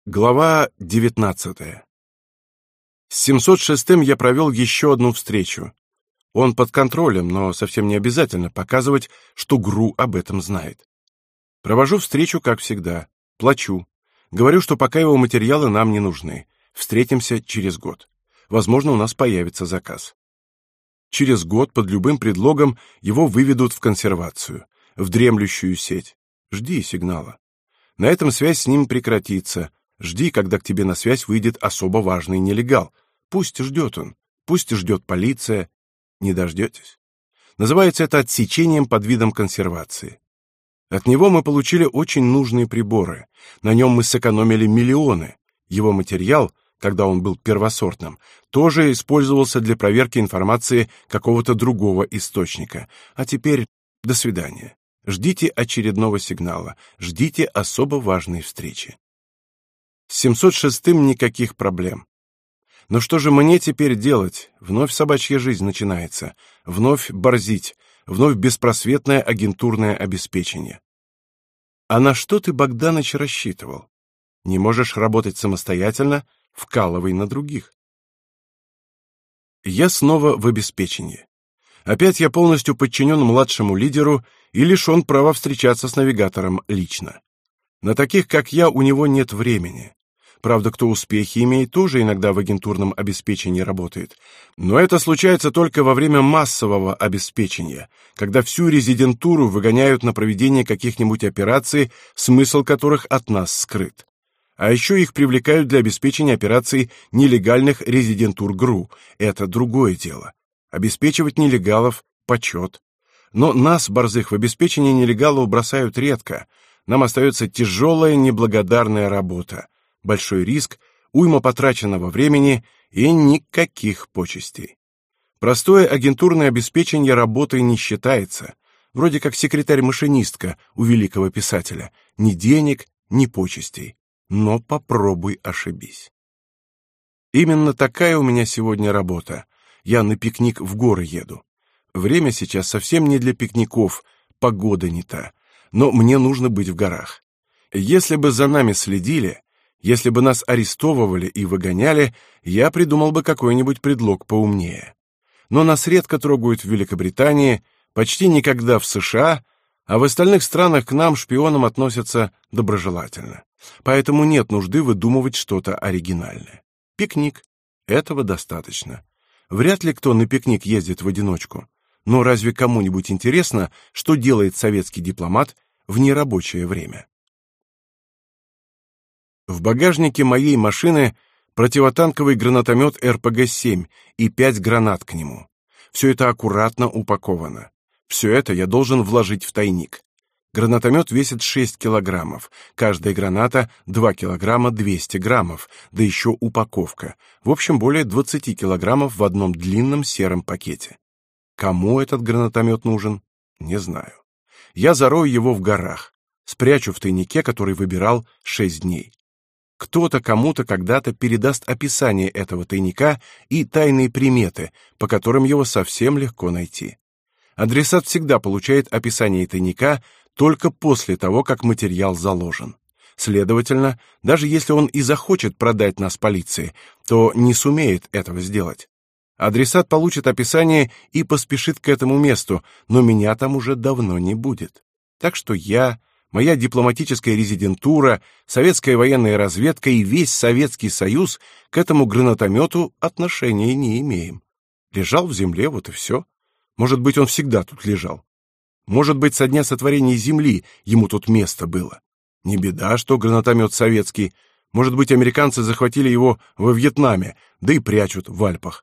Глава 19. С 706-м я провел еще одну встречу. Он под контролем, но совсем не обязательно показывать, что ГРУ об этом знает. Провожу встречу, как всегда. Плачу. Говорю, что пока его материалы нам не нужны. Встретимся через год. Возможно, у нас появится заказ. Через год под любым предлогом его выведут в консервацию, в дремлющую сеть. Жди сигнала. На этом связь с ним прекратится. Жди, когда к тебе на связь выйдет особо важный нелегал. Пусть ждет он. Пусть ждет полиция. Не дождетесь. Называется это отсечением под видом консервации. От него мы получили очень нужные приборы. На нем мы сэкономили миллионы. Его материал, когда он был первосортным, тоже использовался для проверки информации какого-то другого источника. А теперь до свидания. Ждите очередного сигнала. Ждите особо важной встречи. С 706-м никаких проблем. Но что же мне теперь делать? Вновь собачья жизнь начинается. Вновь борзить. Вновь беспросветное агентурное обеспечение. А на что ты, Богданыч, рассчитывал? Не можешь работать самостоятельно? Вкалывай на других. Я снова в обеспечении. Опять я полностью подчинен младшему лидеру и лишен права встречаться с навигатором лично. На таких, как я, у него нет времени. Правда, кто успехи имеет, тоже иногда в агентурном обеспечении работает. Но это случается только во время массового обеспечения, когда всю резидентуру выгоняют на проведение каких-нибудь операций, смысл которых от нас скрыт. А еще их привлекают для обеспечения операций нелегальных резидентур ГРУ. Это другое дело. Обеспечивать нелегалов – почет. Но нас, борзых, в обеспечении нелегалов бросают редко. Нам остается тяжелая, неблагодарная работа. Большой риск, уйма потраченного времени и никаких почестей. Простое агентурное обеспечение работой не считается. Вроде как секретарь-машинистка у великого писателя. Ни денег, ни почестей. Но попробуй ошибись. Именно такая у меня сегодня работа. Я на пикник в горы еду. Время сейчас совсем не для пикников, погода не та. Но мне нужно быть в горах. Если бы за нами следили, если бы нас арестовывали и выгоняли, я придумал бы какой-нибудь предлог поумнее. Но нас редко трогают в Великобритании, почти никогда в США, а в остальных странах к нам, шпионам, относятся доброжелательно. Поэтому нет нужды выдумывать что-то оригинальное. Пикник. Этого достаточно. Вряд ли кто на пикник ездит в одиночку. Но разве кому-нибудь интересно, что делает советский дипломат в нерабочее время? В багажнике моей машины противотанковый гранатомет РПГ-7 и 5 гранат к нему. Все это аккуратно упаковано. Все это я должен вложить в тайник. Гранатомет весит 6 килограммов, каждая граната 2 килограмма 200 граммов, да еще упаковка. В общем, более 20 килограммов в одном длинном сером пакете. Кому этот гранатомет нужен? Не знаю. Я зарою его в горах, спрячу в тайнике, который выбирал 6 дней. Кто-то кому-то когда-то передаст описание этого тайника и тайные приметы, по которым его совсем легко найти. Адресат всегда получает описание тайника только после того, как материал заложен. Следовательно, даже если он и захочет продать нас полиции, то не сумеет этого сделать. Адресат получит описание и поспешит к этому месту, но меня там уже давно не будет. Так что я, моя дипломатическая резидентура, советская военная разведка и весь Советский Союз к этому гранатомету отношения не имеем. Лежал в земле, вот и все. Может быть, он всегда тут лежал. Может быть, со дня сотворения Земли ему тут место было. Не беда, что гранатомет советский. Может быть, американцы захватили его во Вьетнаме, да и прячут в Альпах.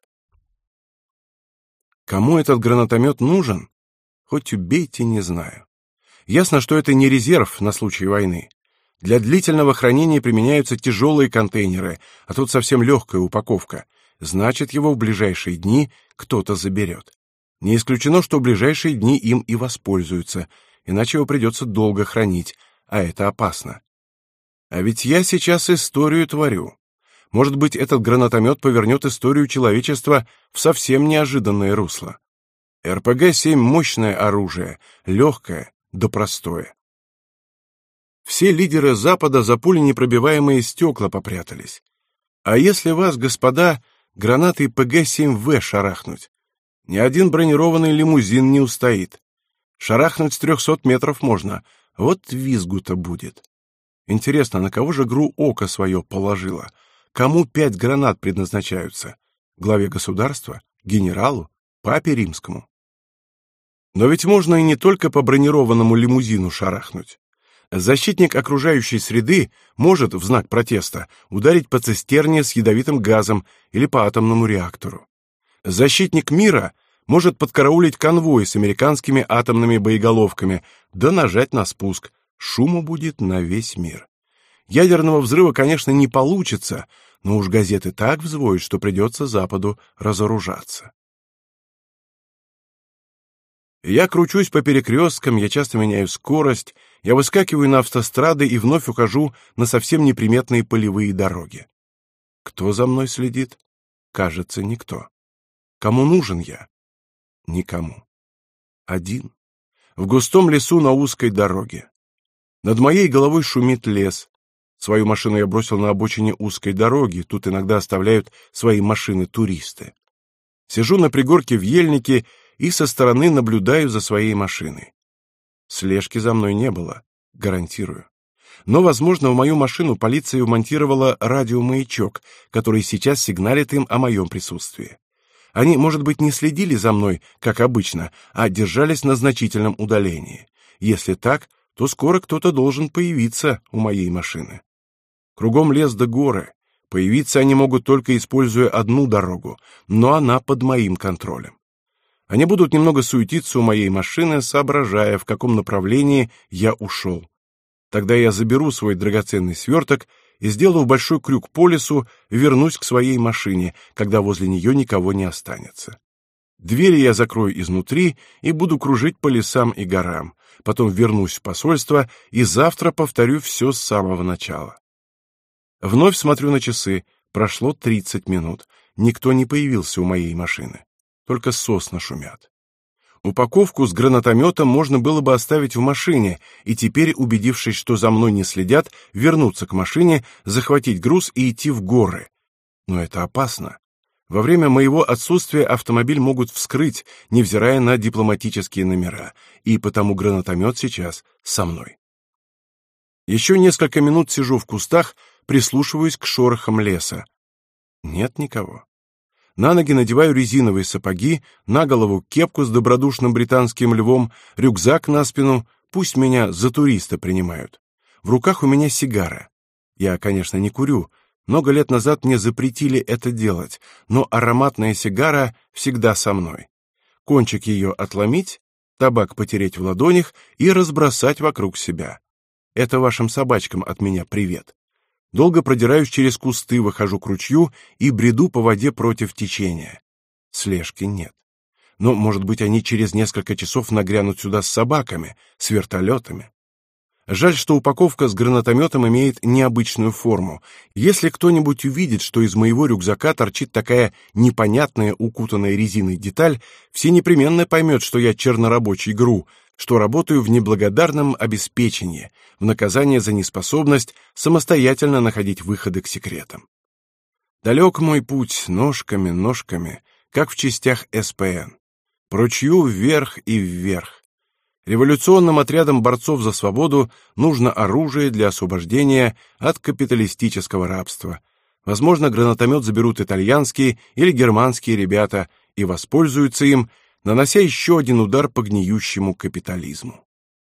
Кому этот гранатомет нужен? Хоть убейте, не знаю. Ясно, что это не резерв на случай войны. Для длительного хранения применяются тяжелые контейнеры, а тут совсем легкая упаковка. Значит, его в ближайшие дни кто-то заберет. Не исключено, что в ближайшие дни им и воспользуются, иначе его придется долго хранить, а это опасно. А ведь я сейчас историю творю. Может быть, этот гранатомет повернет историю человечества в совсем неожиданное русло. РПГ-7 — мощное оружие, легкое, да простое. Все лидеры Запада за пуленепробиваемые стекла попрятались. А если вас, господа, гранатой ПГ-7В шарахнуть? Ни один бронированный лимузин не устоит. Шарахнуть с 300 метров можно, вот визгу-то будет. Интересно, на кого же ГРУ око свое положила? Кому 5 гранат предназначаются? Главе государства? Генералу? Папе римскому? Но ведь можно и не только по бронированному лимузину шарахнуть. Защитник окружающей среды может в знак протеста ударить по цистерне с ядовитым газом или по атомному реактору. Защитник мира может подкараулить конвой с американскими атомными боеголовками, да нажать на спуск. Шуму будет на весь мир. Ядерного взрыва, конечно, не получится, но уж газеты так взвоют, что придется Западу разоружаться. Я кручусь по перекресткам, я часто меняю скорость, я выскакиваю на автострады и вновь ухожу на совсем неприметные полевые дороги. Кто за мной следит? Кажется, никто. Кому нужен я? Никому. Один. В густом лесу на узкой дороге. Над моей головой шумит лес. Свою машину я бросил на обочине узкой дороги, тут иногда оставляют свои машины туристы. Сижу на пригорке в ельнике и со стороны наблюдаю за своей машиной. Слежки за мной не было, гарантирую. Но, возможно, в мою машину полиция вмонтировала радиомаячок, который сейчас сигналит им о моем присутствии. Они, может быть, не следили за мной, как обычно, а держались на значительном удалении. Если так, то скоро кто-то должен появиться у моей машины. Кругом лес да горы. Появиться они могут только используя одну дорогу, но она под моим контролем. Они будут немного суетиться у моей машины, соображая, в каком направлении я ушел. Тогда я заберу свой драгоценный сверток и, сделав большой крюк по лесу, вернусь к своей машине, когда возле нее никого не останется. Двери я закрою изнутри и буду кружить по лесам и горам. Потом вернусь в посольство и завтра повторю все с самого начала. Вновь смотрю на часы. Прошло 30 минут. Никто не появился у моей машины. Только сосны шумят. Упаковку с гранатометом можно было бы оставить в машине, и теперь, убедившись, что за мной не следят, вернуться к машине, захватить груз и идти в горы. Но это опасно. Во время моего отсутствия автомобиль могут вскрыть, невзирая на дипломатические номера, и потому гранатомет сейчас со мной. Еще несколько минут сижу в кустах, прислушиваюсь к шорохам леса. Нет никого. На ноги надеваю резиновые сапоги, на голову кепку с добродушным британским львом, рюкзак на спину, пусть меня за туриста принимают. В руках у меня сигара. Я, конечно, не курю. Много лет назад мне запретили это делать, но ароматная сигара всегда со мной. Кончик ее отломить, табак потереть в ладонях и разбросать вокруг себя. Это вашим собачкам от меня привет. Долго продираюсь через кусты, выхожу к ручью и бреду по воде против течения. Слежки нет. Но, может быть, они через несколько часов нагрянут сюда с собаками, с вертолетами. Жаль, что упаковка с гранатометом имеет необычную форму. Если кто-нибудь увидит, что из моего рюкзака торчит такая непонятная укутанная резиной деталь, все непременно поймет, что я чернорабочий ГРУ, что работаю в неблагодарном обеспечении, в наказание за неспособность самостоятельно находить выходы к секретам. Далек мой путь ножками, ножками, как в частях СПН. По ручью вверх и вверх. Революционным отрядам борцов за свободу нужно оружие для освобождения от капиталистического рабства. Возможно, гранатомет заберут итальянские или германские ребята и воспользуются им, нанося еще один удар по гниющему капитализму.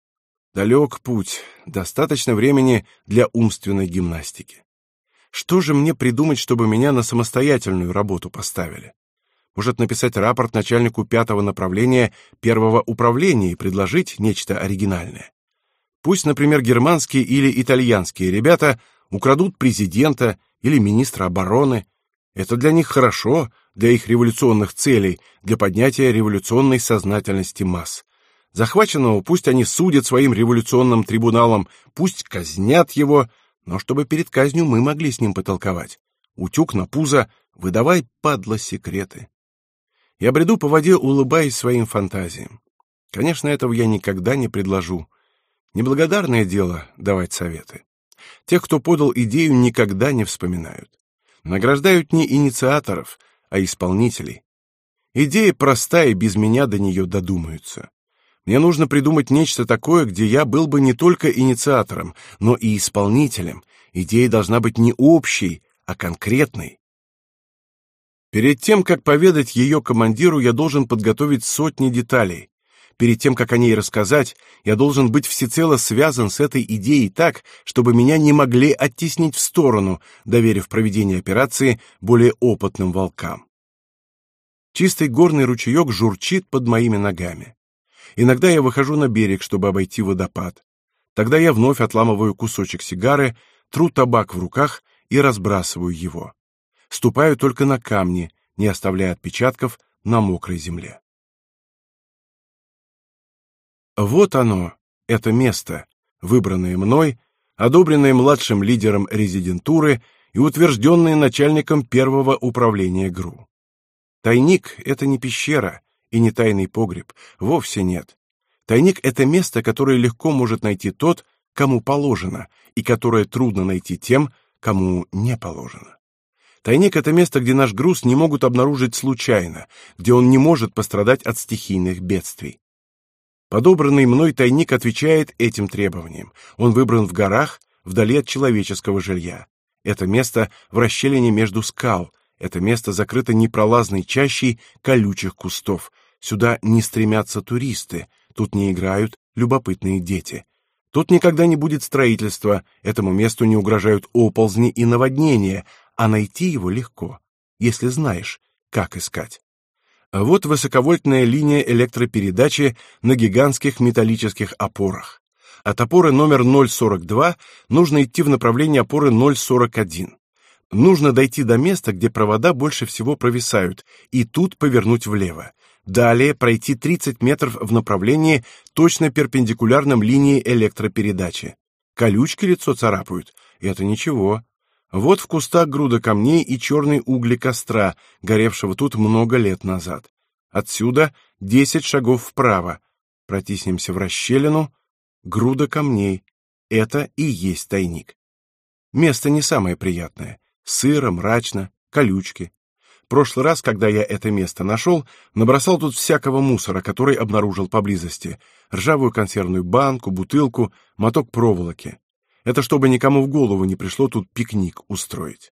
Далек путь, достаточно времени для умственной гимнастики. Что же мне придумать, чтобы меня на самостоятельную работу поставили? Может, написать рапорт начальнику 5-го направления 1-го управления и предложить нечто оригинальное? Пусть, например, германские или итальянские ребята украдут президента или министра обороны. Это для них хорошо, для их революционных целей, для поднятия революционной сознательности масс. Захваченного пусть они судят своим революционным трибуналом, пусть казнят его, но чтобы перед казнью мы могли с ним потолковать. Утюг на пузо, выдавай, падла, секреты. Я бреду по воде, улыбаясь своим фантазиям. Конечно, этого я никогда не предложу. Неблагодарное дело давать советы. Тех, кто подал идею, никогда не вспоминают. Награждают не инициаторов, а исполнителей. Идея простая, и без меня до нее додумаются. Мне нужно придумать нечто такое, где я был бы не только инициатором, но и исполнителем. Идея должна быть не общей, а конкретной. Перед тем, как поведать ее командиру, я должен подготовить сотни деталей. Перед тем, как о ней рассказать, я должен быть всецело связан с этой идеей так, чтобы меня не могли оттеснить в сторону, доверив проведение операции более опытным волкам. Чистый горный ручеек журчит под моими ногами. Иногда я выхожу на берег, чтобы обойти водопад. Тогда я вновь отламываю кусочек сигары, тру табак в руках и разбрасываю его. Ступаю только на камни, не оставляя отпечатков на мокрой земле. Вот оно, это место, выбранное мной, одобренное младшим лидером резидентуры и утвержденное начальником первого управления ГРУ. Тайник — это не пещера и не тайный погреб, вовсе нет. Тайник — это место, которое легко может найти тот, кому положено, и которое трудно найти тем, кому не положено. Тайник — это место, где наш груз не могут обнаружить случайно, где он не может пострадать от стихийных бедствий. Подобранный мной тайник отвечает этим требованиям. Он выбран в горах, вдали от человеческого жилья. Это место в расщелине между скал. Это место закрыто непролазной чащей колючих кустов. Сюда не стремятся туристы. Тут не играют любопытные дети. Тут никогда не будет строительства. Этому месту не угрожают оползни и наводнения. А найти его легко, если знаешь, как искать. А вот высоковольтная линия электропередачи на гигантских металлических опорах. От опоры номер 042 нужно идти в направлении опоры 041. Нужно дойти до места, где провода больше всего провисают, и тут повернуть влево. Далее пройти 30 метров в направлении, точно перпендикулярном линии электропередачи. Колючки лицо царапают, и это ничего. Вот в кустах груда камней и черные угли костра, горевшего тут много лет назад. Отсюда 10 шагов вправо. Протиснемся в расщелину. Груда камней. Это и есть тайник. Место не самое приятное. Сыро, мрачно, колючки. В прошлый раз, когда я это место нашел, набросал тут всякого мусора, который обнаружил поблизости. Ржавую консервную банку, бутылку, моток проволоки. Это чтобы никому в голову не пришло тут пикник устроить.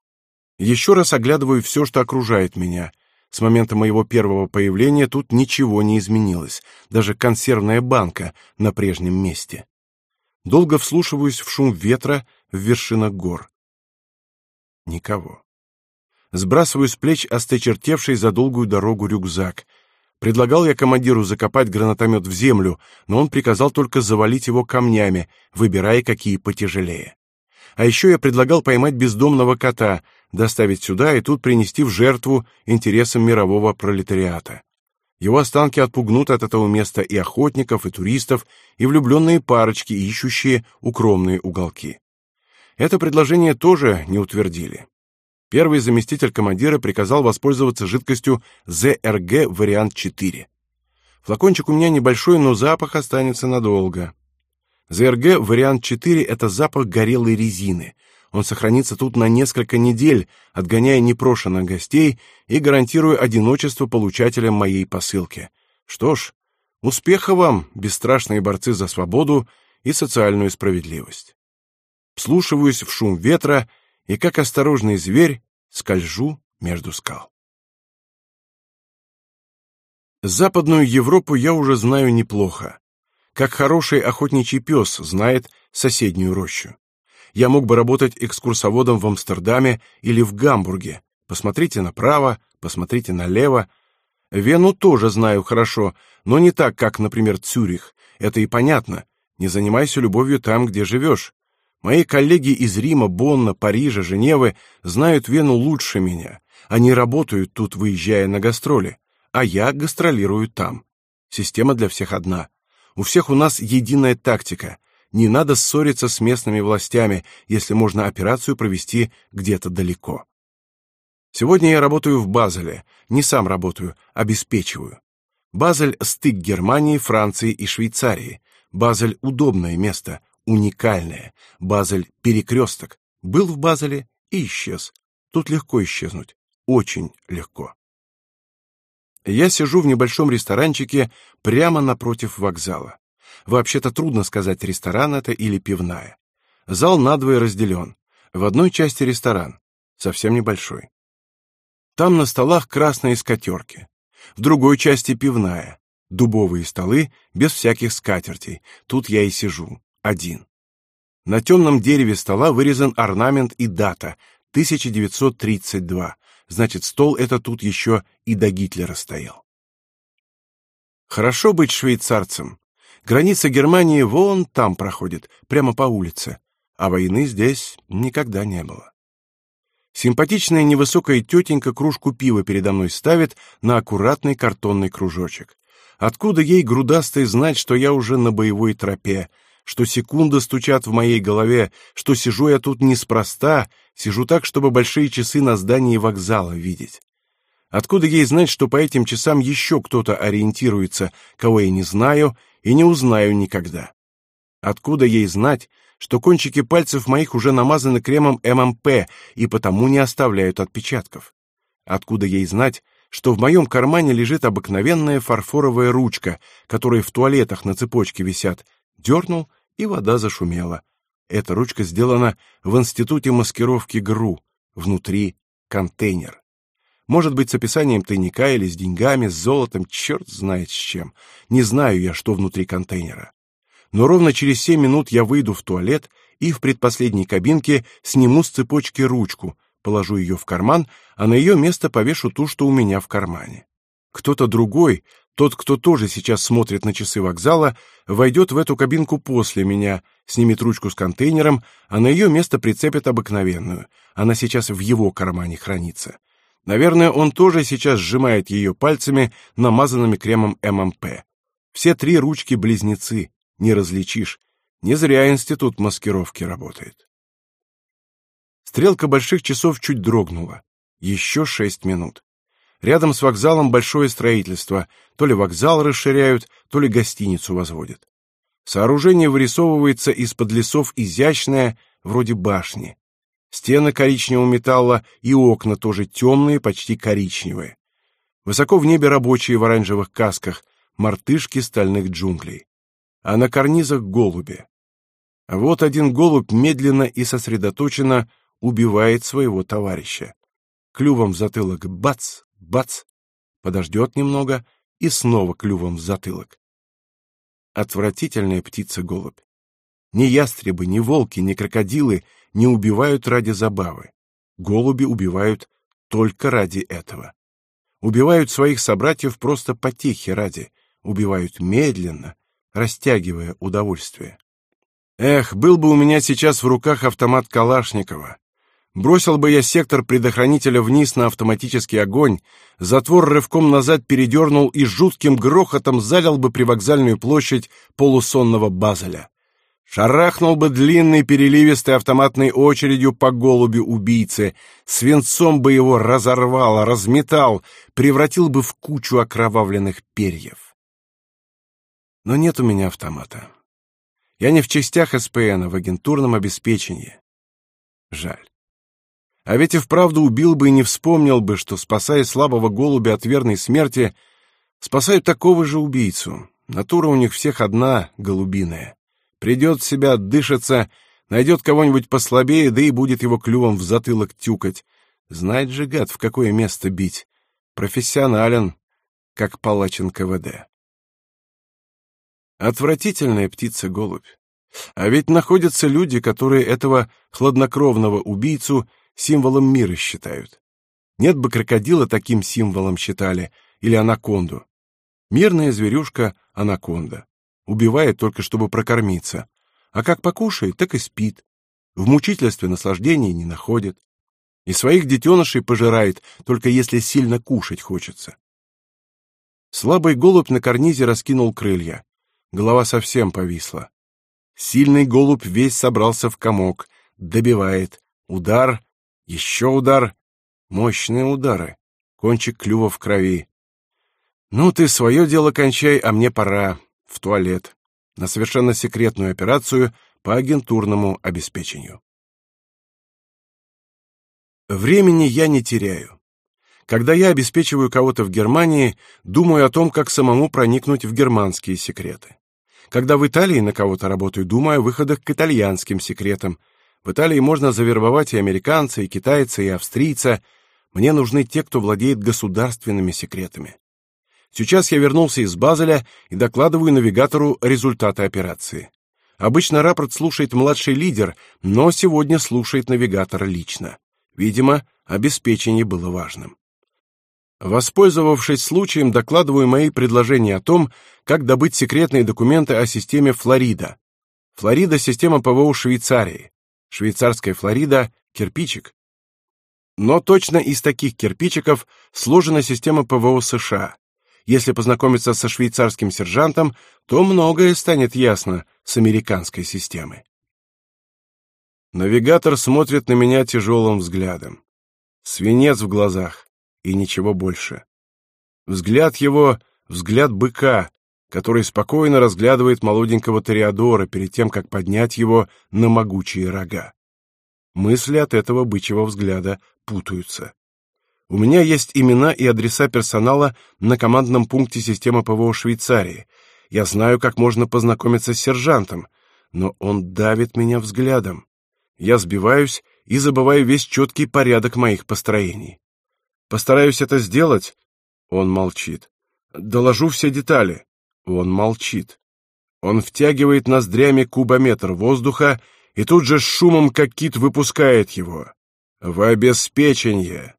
Еще раз оглядываю все, что окружает меня. С момента моего первого появления тут ничего не изменилось, даже консервная банка на прежнем месте. Долго вслушиваюсь в шум ветра в вершинах гор. Никого. Сбрасываю с плеч осточертевший за долгую дорогу рюкзак. Предлагал я командиру закопать гранатомет в землю, но он приказал только завалить его камнями, выбирая, какие потяжелее. А еще я предлагал поймать бездомного кота, доставить сюда и тут принести в жертву интересам мирового пролетариата. Его останки отпугнут от этого места и охотников, и туристов, и влюбленные парочки, ищущие укромные уголки. Это предложение тоже не утвердили. Первый заместитель командира приказал воспользоваться жидкостью ЗРГ вариант 4. Флакончик у меня небольшой, но запах останется надолго. ЗРГ вариант 4 — это запах горелой резины. Он сохранится тут на несколько недель, отгоняя непрошенных гостей и гарантируя одиночество получателям моей посылки. Что ж, успеха вам, бесстрашные борцы за свободу и социальную справедливость. Вслушиваюсь в шум ветра и, как осторожный зверь, скольжу между скал. Западную Европу я уже знаю неплохо. Как хороший охотничий пес знает соседнюю рощу. Я мог бы работать экскурсоводом в Амстердаме или в Гамбурге. Посмотрите направо, посмотрите налево. Вену тоже знаю хорошо, но не так, как, например, Цюрих. Это и понятно. Не занимайся любовью там, где живешь. Мои коллеги из Рима, Бонна, Парижа, Женевы знают Вену лучше меня. Они работают тут, выезжая на гастроли, а я гастролирую там. Система для всех одна. У всех у нас единая тактика. Не надо ссориться с местными властями, если можно операцию провести где-то далеко. Сегодня я работаю в Базеле. Не сам работаю, обеспечиваю. Базель — стык Германии, Франции и Швейцарии. Базель — удобное место, уникальное. Базель — перекресток. Был в Базеле и исчез. Тут легко исчезнуть. Очень легко. Я сижу в небольшом ресторанчике прямо напротив вокзала. Вообще-то трудно сказать, ресторан это или пивная. Зал надвое разделен. В одной части ресторан, совсем небольшой. Там на столах красные скатерки. В другой части пивная. Дубовые столы, без всяких скатертей. Тут я и сижу, один. На темном дереве стола вырезан орнамент и дата — 1932. Значит, стол это тут еще и до Гитлера стоял. Хорошо быть швейцарцем. Граница Германии вон там проходит, прямо по улице. А войны здесь никогда не было. Симпатичная невысокая тетенька кружку пива передо мной ставит на аккуратный картонный кружочек. Откуда ей, грудастой, знать, что я уже на боевой тропе, что секунды стучат в моей голове, что сижу я тут неспроста, сижу так, чтобы большие часы на здании вокзала видеть? Откуда ей знать, что по этим часам еще кто-то ориентируется, кого я не знаю и не узнаю никогда? Откуда ей знать, что кончики пальцев моих уже намазаны кремом ММП и потому не оставляют отпечатков? Откуда ей знать, что в моем кармане лежит обыкновенная фарфоровая ручка, которые в туалетах на цепочке висят? Дернул, и вода зашумела. Эта ручка сделана в институте маскировки ГРУ. Внутри контейнер. Может быть, с описанием тайника или с деньгами, с золотом, черт знает с чем. Не знаю я, что внутри контейнера. Но ровно через 7 минут я выйду в туалет и в предпоследней кабинке сниму с цепочки ручку, положу ее в карман, а на ее место повешу ту, что у меня в кармане. Кто-то другой, тот, кто тоже сейчас смотрит на часы вокзала, войдет в эту кабинку после меня, снимет ручку с контейнером, а на ее место прицепит обыкновенную. Она сейчас в его кармане хранится. Наверное, он тоже сейчас сжимает ее пальцами, намазанными кремом ММП. Все 3 ручки близнецы, не различишь. Не зря институт маскировки работает. Стрелка больших часов чуть дрогнула. Еще 6 минут. Рядом с вокзалом большое строительство. То ли вокзал расширяют, то ли гостиницу возводят. Сооружение вырисовывается из-под лесов изящное, вроде башни. Стены коричневого металла и окна тоже темные, почти коричневые. Высоко в небе рабочие в оранжевых касках, мартышки стальных джунглей. А на карнизах голуби. А вот один голубь медленно и сосредоточенно убивает своего товарища. Клювом в затылок бац, бац, подождет немного и снова клювом в затылок. Отвратительная птица-голубь. Ни ястребы, ни волки, ни крокодилы не убивают ради забавы. Голуби убивают только ради этого. Убивают своих собратьев просто потехи ради. Убивают медленно, растягивая удовольствие. Эх, был бы у меня сейчас в руках автомат Калашникова. Бросил бы я сектор предохранителя вниз на автоматический огонь, затвор рывком назад передернул и жутким грохотом залил бы привокзальную площадь полусонного Базеля. Шарахнул бы длинной переливистой автоматной очередью по голубю-убийце, свинцом бы его разорвало, разметал, превратил бы в кучу окровавленных перьев. Но нет у меня автомата. Я не в частях СПН, а в агентурном обеспечении. Жаль. А ведь и вправду убил бы и не вспомнил бы, что, спасая слабого голубя от верной смерти, спасают такого же убийцу. Натура у них всех одна, голубиная. Придет в себя, отдышится, найдет кого-нибудь послабее, да и будет его клювом в затылок тюкать. Знает же, гад, в какое место бить. Профессионален, как палач НКВД. Отвратительная птица-голубь. А ведь находятся люди, которые этого хладнокровного убийцу символом мира считают. Нет бы крокодила таким символом считали, или анаконду. Мирная зверюшка — анаконда. Убивает только, чтобы прокормиться. А как покушает, так и спит. В мучительстве наслаждения не находит. И своих детенышей пожирает, только если сильно кушать хочется. Слабый голубь на карнизе раскинул крылья. Голова совсем повисла. Сильный голубь весь собрался в комок. Добивает. Удар. Еще удар. Мощные удары. Кончик клюва в крови. Ну, ты свое дело кончай, а мне пора. В туалет. на совершенно секретную операцию по агентурному обеспечению. Времени я не теряю. Когда я обеспечиваю кого-то в Германии, думаю о том, как самому проникнуть в германские секреты. Когда в Италии на кого-то работаю, думаю о выходах к итальянским секретам. В Италии можно завербовать и американца, и китайца, и австрийца. Мне нужны те, кто владеет государственными секретами. Сейчас я вернулся из Базеля и докладываю навигатору результаты операции. Обычно рапорт слушает младший лидер, но сегодня слушает навигатор лично. Видимо, обеспечение было важным. Воспользовавшись случаем, докладываю мои предложения о том, как добыть секретные документы о системе Флорида. Флорида — система ПВО Швейцарии. Швейцарская Флорида — кирпичик. Но точно из таких кирпичиков сложена система ПВО США. Если познакомиться со швейцарским сержантом, то многое станет ясно с американской системой. Навигатор смотрит на меня тяжелым взглядом. Свинец в глазах и ничего больше. Взгляд его — взгляд быка, который спокойно разглядывает молоденького тореадора перед тем, как поднять его на могучие рога. Мысли от этого бычьего взгляда путаются. У меня есть имена и адреса персонала на командном пункте системы ПВО Швейцарии. Я знаю, как можно познакомиться с сержантом, но он давит меня взглядом. Я сбиваюсь и забываю весь четкий порядок моих построений. Постараюсь это сделать. Он молчит. Доложу все детали. Он молчит. Он втягивает ноздрями кубометр воздуха и тут же с шумом, как кит, выпускает его. В обеспечение.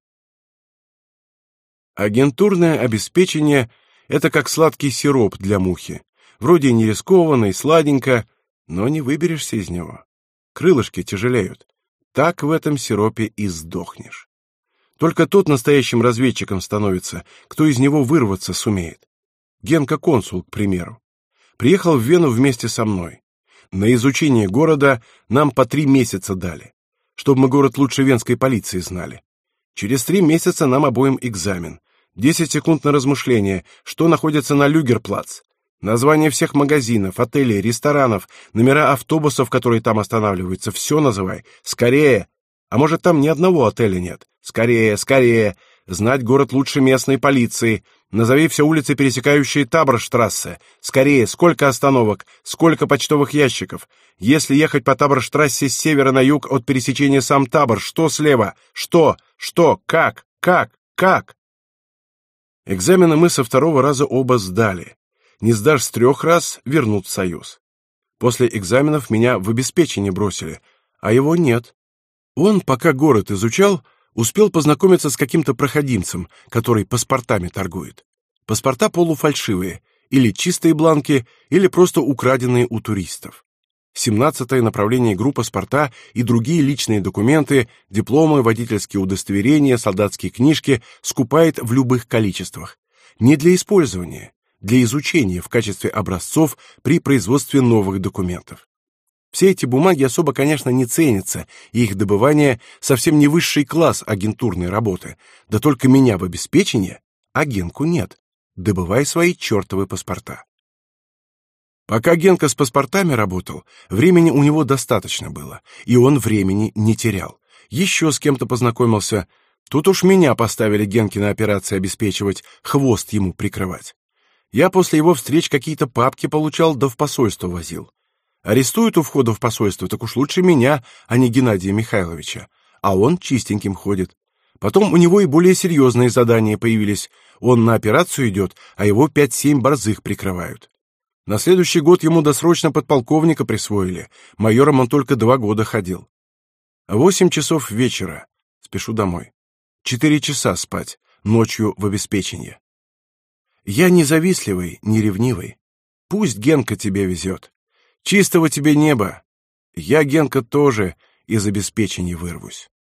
Агентурное обеспечение — это как сладкий сироп для мухи. Вроде не рискованно и сладенько, но не выберешься из него. Крылышки тяжелеют. Так в этом сиропе и сдохнешь. Только тот настоящим разведчиком становится, кто из него вырваться сумеет. Генко-консул, к примеру. Приехал в Вену вместе со мной. На изучение города нам по 3 месяца дали, чтобы мы город лучше венской полиции знали. Через 3 месяца нам обоим экзамен. 10 секунд на размышление, что находится на Люгерплац. Названия всех магазинов, отелей, ресторанов, номера автобусов, которые там останавливаются. Все называй. Скорее. А может, там ни одного отеля нет? Скорее, скорее. Знать город лучше местной полиции. Назови все улицы, пересекающие Таборштрассе. Скорее, сколько остановок, сколько почтовых ящиков. Если ехать по Таборштрассе с севера на юг от пересечения сам Табор, что слева? Что? Как? Экзамены мы со 2-го раза оба сдали. Не сдашь с 3 раз — вернут в Союз. После экзаменов меня в обеспечение бросили, а его нет. Он, пока город изучал, успел познакомиться с каким-то проходимцем, который паспортами торгует. Паспорта полуфальшивые, или чистые бланки, или просто украденные у туристов. 17-е направление игру паспорта и другие личные документы, дипломы, водительские удостоверения, солдатские книжки скупает в любых количествах. Не для использования, для изучения в качестве образцов при производстве новых документов. Все эти бумаги особо, конечно, не ценятся, и их добывание совсем не высший класс агентурной работы. Да только меня в обеспечении, а Генку нет. Добывай свои чертовы паспорта. Пока Генка с паспортами работал, времени у него достаточно было, и он времени не терял. Еще с кем-то познакомился. Тут уж меня поставили Генке на операции обеспечивать, хвост ему прикрывать. Я после его встреч какие-то папки получал, да в посольство возил. Арестуют у входа в посольство, так уж лучше меня, а не Геннадия Михайловича. А он чистеньким ходит. Потом у него и более серьезные задания появились. Он на операцию идет, а его 5-7 борзых прикрывают. На следующий год ему досрочно подполковника присвоили. Майором он только 2 года ходил. 8 часов вечера. Спешу домой. 4 часа спать. Ночью в обеспечении. Я не завистливый, не ревнивый. Пусть Генка тебе везет. Чистого тебе неба. Я, Генка, тоже из обеспечения вырвусь.